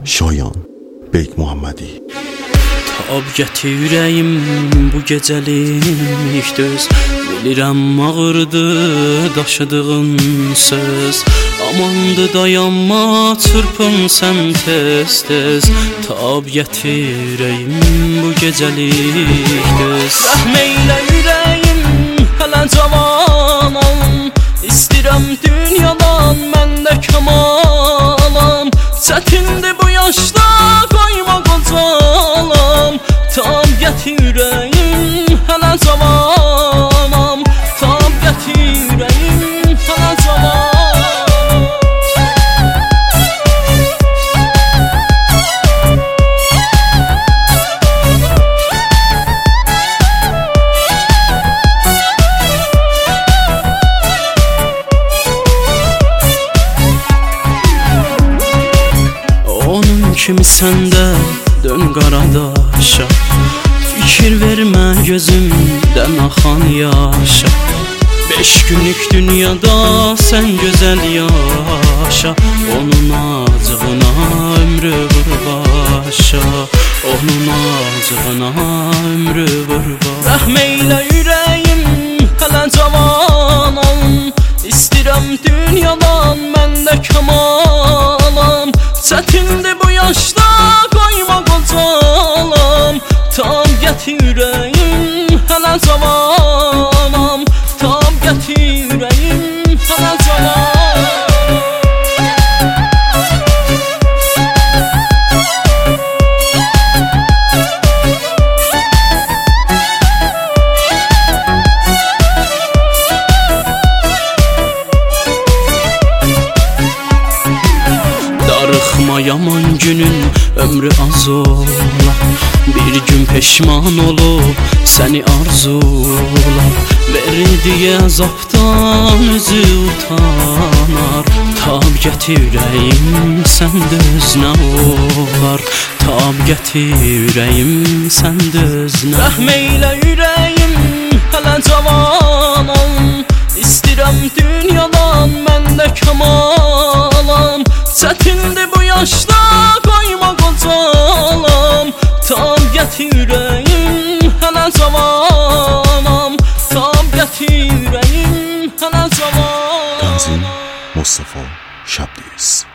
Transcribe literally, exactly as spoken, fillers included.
Şayan Beyk Muhammedi. Tab gətir ürəyim bu gecəlik düz. Bilirəm ağırdı daşıdığın söz. Amandı dayanma çırpın sən tez tez. Tab gətir ürəyim bu gecəlik düz. Rəhm eylə ürəyim hələ cavanam. İstirəm dünyadan məndə kamalam. Çətindir bu yaşda qoyma qocalam. Tab gətir ürəyim hələ cavanam. Tab gətir ürəyim hələ cavanam. Kimi səndə dön qaradaşa. Fikir vermə gözümdən axan yaşa. Beş günlük dünyada sən gözəl yaşa. Onun acığına ömrü vur başa. Onun acığına ömrü vur başa. Rəhm eylə ürəyim hələ cavanam. İstirəm dünyadan məndə kamalam. Çətindir bu yaşda qoyma qocalam. Tab gətir ürəyim hələ cavanam. Tab gətir ürəyim hələ cavanam. Darıxma yaman günün ömrü az olar. Bir gün peşman olub səni arzular. Verdiyi əzabdan özü utanar. Tab gətir ürəyim səndə özünə olar. Tab gətir ürəyim səndə özünə. Rəhm eylə ürəyim hələ cavanam. İstirəm dünyadan məndə kamalam. Çətindir bu yaşda qoyma qocalam. Tab gətir ürəyim hələ cavanam. Tab gətir ürəyim hələ cavanam. Tanzim Mustafa Şabdiz.